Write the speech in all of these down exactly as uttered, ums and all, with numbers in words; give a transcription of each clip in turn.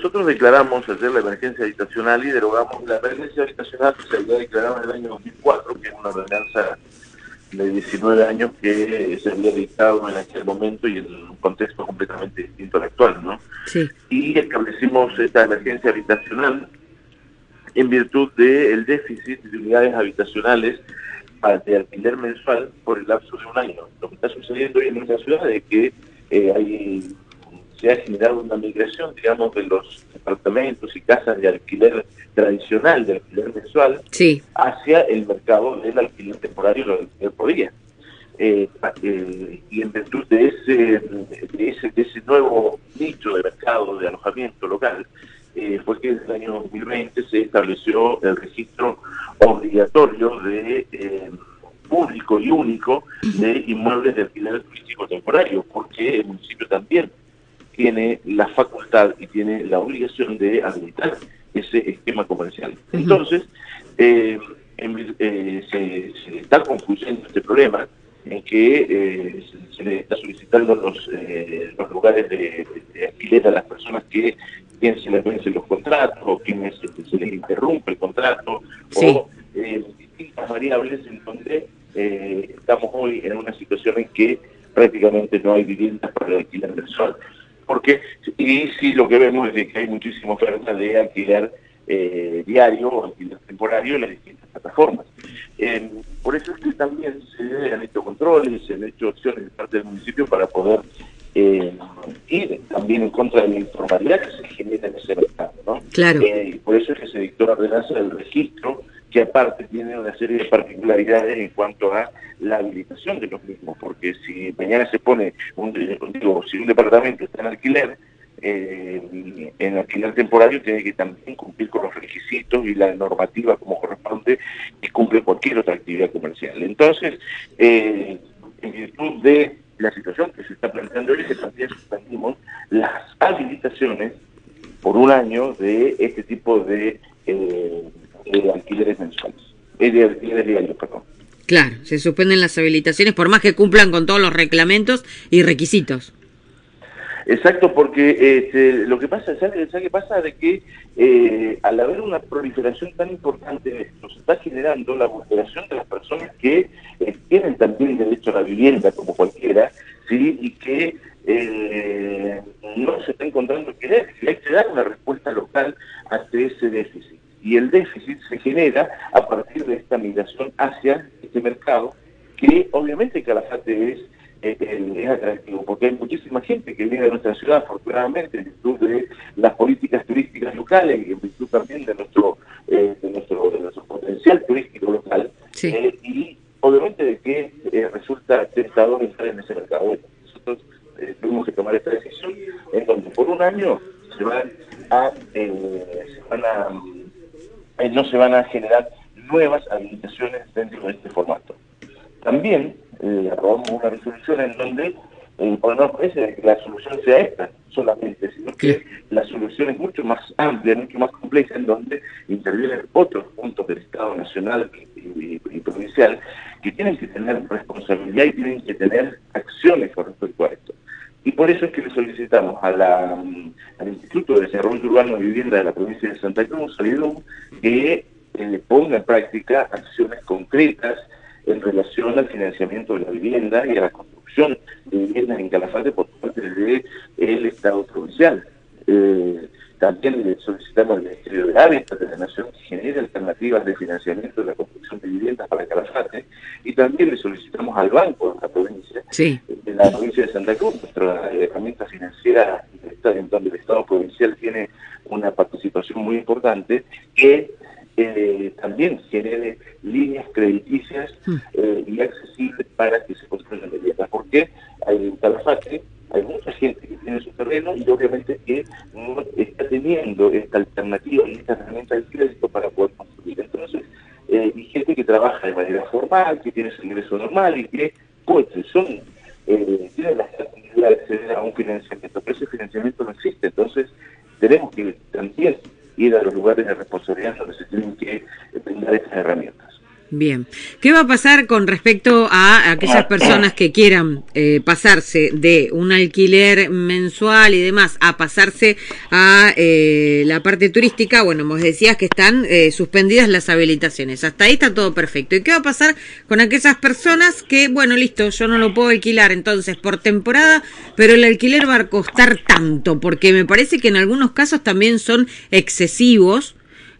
nosotros declaramos ayer la emergencia habitacional y derogamos la emergencia habitacional que se había declarado en el año dos mil cuatro, que es una ordenanza de diecinueve años que se había dictado en aquel momento y en un contexto completamente distinto al actual, ¿no? Sí. Y establecimos esta emergencia habitacional en virtud del déficit de unidades habitacionales de alquiler mensual por el lapso de un año. Lo que está sucediendo hoy en nuestra ciudad es que eh, hay, se ha generado una migración, digamos, de los departamentos y casas de alquiler tradicional, de alquiler mensual, sí. hacia el mercado del alquiler temporario, del alquiler por día. Eh, eh, y en virtud de ese, de ese, de ese nuevo nicho de mercado de alojamiento local, eh, fue que en el año dos mil veinte se estableció el registro obligatorio de eh, público y único de inmuebles de alquiler turístico temporario, porque el municipio también tiene la facultad y tiene la obligación de habilitar ese esquema comercial. Entonces, eh, en, eh, se, se está concluyendo este problema en que eh, se, se le está solicitando los, eh, los lugares de, de, de alquiler a las personas que quien se les vencen los contratos, o quienes se, se les interrumpe el contrato, sí. o eh, distintas variables en donde eh, estamos hoy en una situación en que prácticamente no hay viviendas para el alquiler mensual. Porque, y sí, lo que vemos es que hay muchísima oferta de alquiler eh, diario o alquiler temporario en las distintas plataformas. Eh, por eso es que también se han hecho controles, se han hecho acciones de parte del municipio para poder eh, ir también en contra de la informalidad que se genera en ese mercado, ¿no? Claro. Eh, por eso es que se dictó la ordenanza del registro, que aparte tiene una serie de particularidades en cuanto a la habilitación de los mismos, porque si mañana se pone, un, digo, si un departamento está en alquiler, eh, en alquiler temporario tiene que también cumplir con los requisitos y la normativa como corresponde y cumple cualquier otra actividad comercial. Entonces, eh, en virtud de la situación que se está planteando hoy, que también suspendimos las habilitaciones por un año de este tipo de, eh, de alquileres mensuales, eh, de alquileres diarios, perdón. Claro, se suspenden las habilitaciones por más que cumplan con todos los reglamentos y requisitos. Exacto, porque este, lo que pasa, ¿sabe, ¿sabe qué pasa? De que eh, al haber una proliferación tan importante de esto, se está generando la vulneración de las personas que eh, tienen también derecho a la vivienda, como cualquiera, ¿sí? Y que eh, no se está encontrando querer, y hay que dar una respuesta local ante ese déficit. Y el déficit se genera a partir de esta migración hacia este mercado, que obviamente Calafate es es atractivo, porque hay muchísima gente que viene a nuestra ciudad, afortunadamente, en virtud de las políticas turísticas locales y en virtud también de nuestro, eh, de nuestro, de nuestro potencial turístico local, sí. eh, y obviamente de que eh, resulta tentador entrar en ese mercado. Bueno, nosotros eh, tuvimos que tomar esta decisión en donde por un año se van a, eh, se van a eh, no se van a generar nuevas habilitaciones dentro de este formato. También eh, aprobamos una resolución en donde, eh, por no parece que la solución sea esta solamente, sino que la solución es mucho más amplia, mucho más compleja, en donde intervienen otros puntos del Estado nacional y, y, y provincial que tienen que tener responsabilidad y tienen que tener acciones con respecto a esto. Y por eso es que le solicitamos a la, al Instituto de Desarrollo Urbano y Vivienda de la provincia de Santa Cruz, Salidón, que eh, ponga en práctica acciones concretas en relación al financiamiento de la vivienda y a la construcción de viviendas en Calafate por parte del Estado provincial. Eh, también le solicitamos al Ministerio de Hábitat de la Nación que genere alternativas de financiamiento de la construcción de viviendas para Calafate, y también le solicitamos al Banco de la provincia, sí. de la provincia de Santa Cruz, nuestra herramienta financiera en donde el Estado provincial tiene una participación muy importante, que Eh, también genere líneas crediticias eh, y accesibles para que se construyan viviendas, porque hay en Calafate hay mucha gente que tiene su terreno y obviamente que no está teniendo esta alternativa y esta herramienta de crédito para poder construir. Entonces, eh, y gente que trabaja de manera formal, que tiene su ingreso normal y que pues, son eh, tienen la posibilidad de acceder a un financiamiento, pero ese financiamiento no existe. Entonces, tenemos que también ir a los lugares de responsabilidad donde se tienen que brindar estas herramientas. Bien. ¿Qué va a pasar con respecto a aquellas personas que quieran eh, pasarse de un alquiler mensual y demás a pasarse a eh, la parte turística? Bueno, vos decías que están eh, suspendidas las habilitaciones. Hasta ahí está todo perfecto. ¿Y qué va a pasar con aquellas personas que, bueno, listo, yo no lo puedo alquilar entonces por temporada, pero el alquiler va a costar tanto? Porque me parece que en algunos casos también son excesivos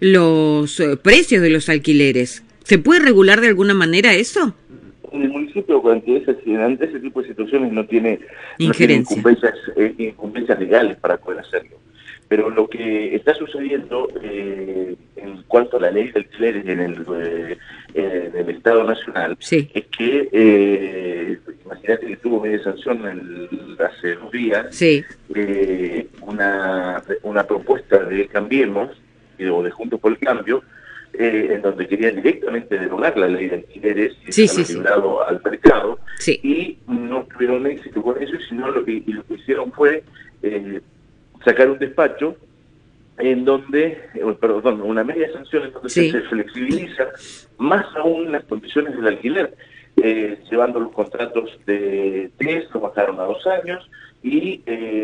los eh, precios de los alquileres. ¿Se puede regular de alguna manera eso? El municipio, ante ese, ante ese tipo de situaciones, no tiene, no tiene incumbencias, eh, incumbencias legales para poder hacerlo. Pero lo que está sucediendo eh, en cuanto a la ley de alquileres en el, eh, en el Estado Nacional, sí. es que, eh, imagínate que tuvo media sanción el, hace dos días, sí. eh, una, una propuesta de Cambiemos, o de Juntos por el Cambio, Eh, en donde querían directamente derogar la ley de alquileres y sí, sí, librado sí. al mercado, sí. y no tuvieron éxito con eso, sino lo que, y lo que hicieron fue eh, sacar un despacho en donde, eh, perdón, una media sanción en donde sí. se flexibiliza más aún las condiciones del alquiler, eh, llevando los contratos de tres, lo bajaron a dos años, y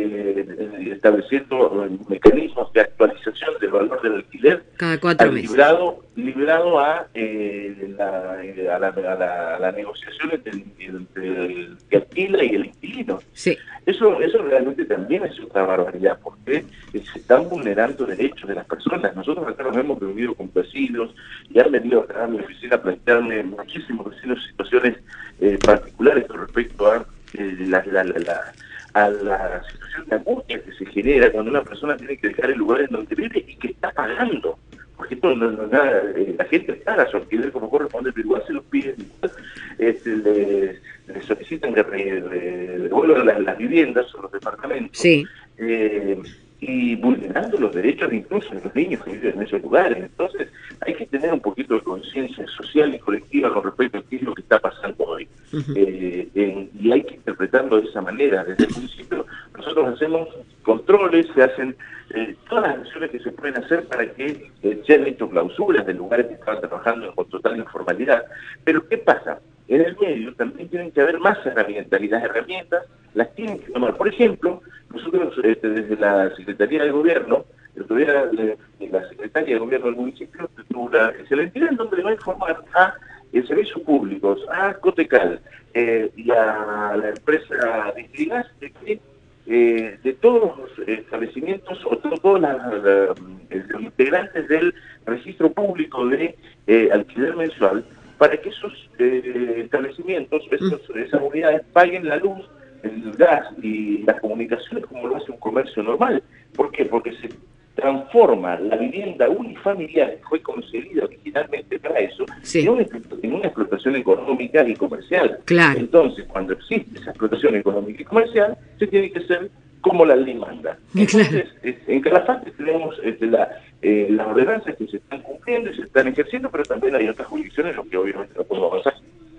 eh, estableciendo mecanismos de actualización del valor del alquiler cada cuatro meses, librado, librado a, eh, la, a, la, a, la, a la negociación entre, entre el que alquila y el inquilino. Sí. Eso, eso realmente también es otra barbaridad, porque se están vulnerando derechos de las personas. Nosotros acá nos hemos reunido con vecinos y han venido acá a mi oficina a plantearme muchísimos vecinos situaciones eh, particulares con respecto a eh, la, la, la, la a la situación de angustia que se genera cuando una persona tiene que dejar el lugar en donde vive y que está pagando. Porque esto no, no, nada, eh, la gente paga su alquiler como corresponde, pero igual se los piden, este, le, le solicitan que devuelvan las, las viviendas o los departamentos. Sí. Eh, y vulnerando los derechos incluso de los niños que viven en esos lugares. Entonces hay que tener un poquito de conciencia social y colectiva con respecto a qué es lo que está pasando hoy. Uh-huh. eh, en, y hay que interpretarlo de esa manera. Desde el principio nosotros hacemos controles, se hacen eh, todas las acciones que se pueden hacer para que eh, sean hechos clausuras de lugares que estaban trabajando con total informalidad. Pero ¿qué pasa? En el medio también tienen que haber más herramientas, y las herramientas las tienen que tomar. Por ejemplo, nosotros este, desde la Secretaría de Gobierno, el otro día de, de la Secretaría de Gobierno del municipio tuvo una excelente idea en donde le va a informar a el Servicios Públicos, a Cotecal eh, y a la empresa Distrigas de que eh, de todos los establecimientos o todos todo la, la, los integrantes del registro público de eh, alquiler mensual, para que esos eh, establecimientos, esos, esas unidades paguen la luz, el gas y las comunicaciones como lo hace un comercio normal. ¿Por qué? Porque se transforma la vivienda unifamiliar que fue concebida originalmente para eso, sí. en, una, en una explotación económica y comercial. Claro. Entonces, cuando existe esa explotación económica y comercial, se tiene que hacer como la ley manda. Entonces, claro. en Calafate tenemos este, la, eh, las ordenanzas que se están cumpliendo y se están ejerciendo, pero también hay otras jurisdicciones en las que obviamente no podemos avanzar.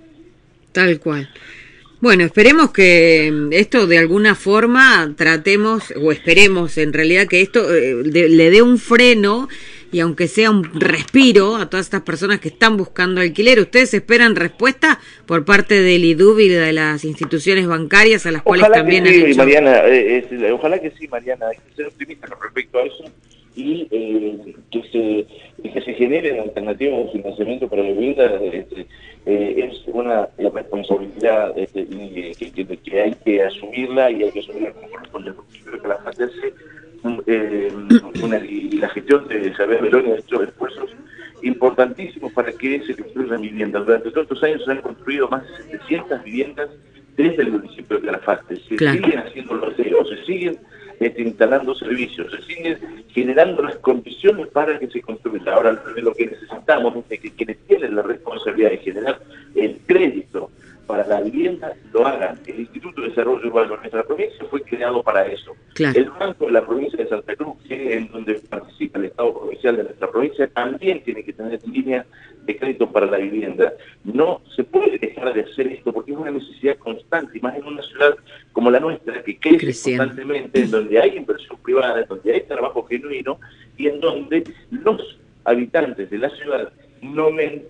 Tal cual. Bueno, esperemos que esto de alguna forma tratemos, o esperemos en realidad que esto eh, de, le dé un freno, y aunque sea un respiro a todas estas personas que están buscando alquiler. ¿Ustedes esperan respuesta por parte del I D U B y de las instituciones bancarias a las ojalá cuales también que sí, han hecho? Mariana, eh, eh, ojalá que sí, Mariana, hay que ser optimista con respecto a eso, y eh, que se que se genere alternativas de financiamiento para la vivienda. Este, eh, es una responsabilidad este, y, que, que, que hay que asumirla, y hay que asumirla como corresponde. Yo creo que la FATERSE eh, una, y la gestión de Xavier Beloni ha hecho esfuerzos importantísimos para que se construyan viviendas. Durante todos estos años se han construido más de setecientas viviendas desde el municipio de Calafate. Se claro. siguen haciendo los aseos, se siguen este, instalando servicios, se siguen generando las condiciones para que se construya. Ahora lo que necesitamos es que quienes tienen la responsabilidad de generar el crédito para la vivienda lo hagan. El Instituto de Desarrollo Urbano de nuestra provincia fue creado para eso. Claro. El Banco de la Provincia de Santa Cruz, que en donde participa el Estado provincial de nuestra provincia, también tiene que tener líneas de crédito para la vivienda. No se puede dejar de hacer esto porque es una necesidad constante, y más en una ciudad como la nuestra, que crece Creciendo. constantemente, en donde hay inversión privada, en donde hay trabajo genuino, y en donde los habitantes de la ciudad no ven que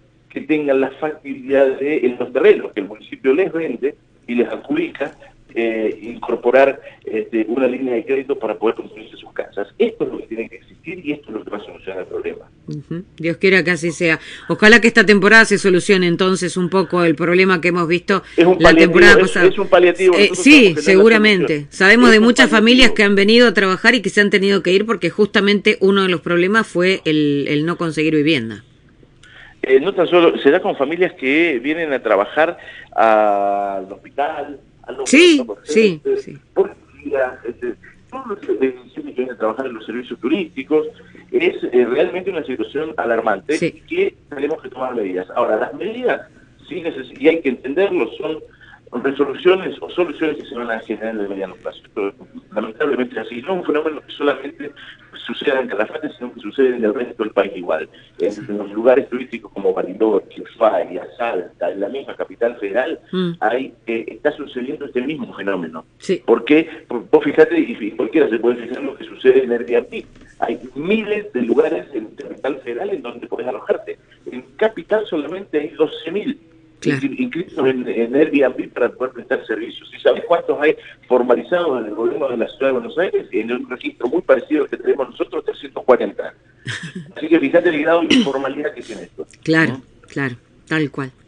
tengan la factibilidad de, en los terrenos que el municipio les vende y les adjudica, eh, incorporar este, una línea de crédito para poder construirse sus casas. Esto es lo que tiene que existir y esto es lo que va a solucionar el problema. Uh-huh. Dios quiera que así sea. Ojalá que esta temporada se solucione entonces un poco el problema que hemos visto es un la temporada es, pasada. Es un paliativo. Eh, sí, seguramente. Sabemos de muchas familias que han venido a trabajar y que se han tenido que ir porque justamente uno de los problemas fue el, el no conseguir vivienda. Eh, no tan solo, se da con familias que vienen a trabajar al hospital, a los sí, sí, este, sí. policía, este, todos los que vienen a trabajar en los servicios turísticos. Es eh, realmente una situación alarmante sí. y que tenemos que tomar medidas. Ahora, las medidas, sí neces- y hay que entenderlo, son resoluciones o soluciones que se van a generar en el mediano plazo. Esto, lamentablemente así, no es un fenómeno que solamente suceda en Calafate, sino que sucede en el resto del país igual. En, en los lugares turísticos como Bariloche, Ushuaia, Salta, en la misma capital federal, mm. hay, eh, está sucediendo este mismo fenómeno. Sí. Porque, vos fijate, y cualquiera se puede fijar lo que sucede en Airbnb. Hay miles de lugares en capital federal en donde podés alojarte. En capital solamente hay doce mil. Claro. Inscritos en, en Airbnb para poder prestar servicios. ¿Y sabés cuántos hay formalizados en el gobierno de la Ciudad de Buenos Aires? En un registro muy parecido al que tenemos nosotros, trescientos cuarenta. Así que fíjate el grado de informalidad que tiene esto. Claro, ¿no? Claro, tal cual.